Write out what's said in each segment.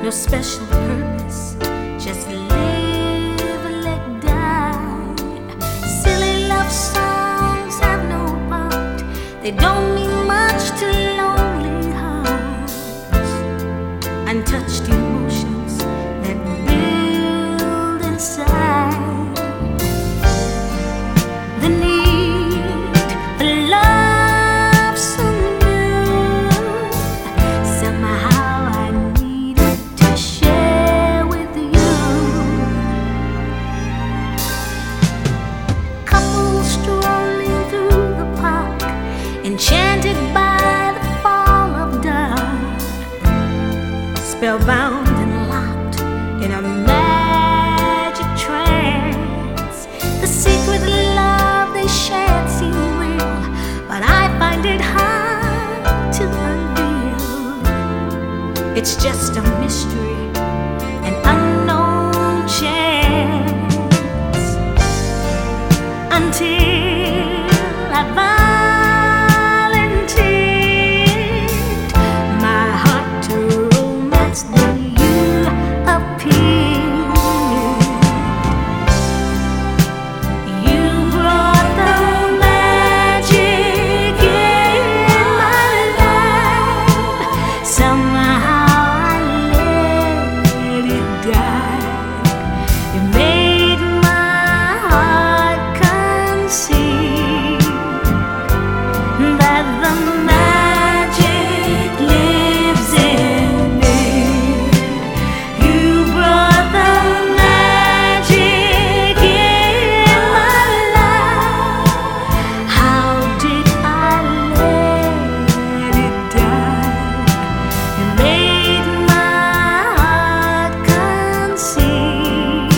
no special purpose, just live and let die. Silly love songs have no part, they don't mean much to lonely hearts. Untouched emotions that build inside, the need for love so new. Somehow I needed to share with you. Couples strolling through the park, enchanted by the fall of dark, spellbound and locked in a magic trance. The secret love they shared seemed real, but I find it hard to unveil. It's just a mystery, an unknown chance, until I volunteered my heart to romance. Then you appeared. You brought the magic in my life. Somehow I let it die. You made my heart conceive that the magic lives in me. You brought the magic in my life. How did I let it die? You made my heart conceive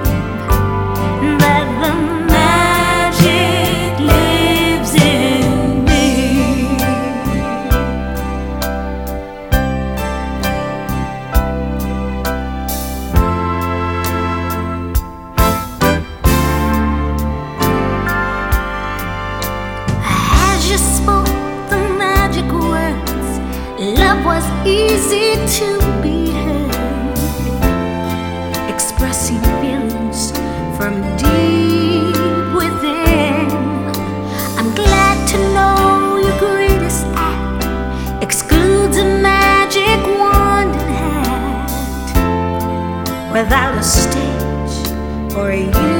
that the magic lives in me. As you spoke the magic words, love was easy to be heard, expressing feelings from deep within. I'm glad to know your greatest act excludes a magic wand and hat, without a stage or a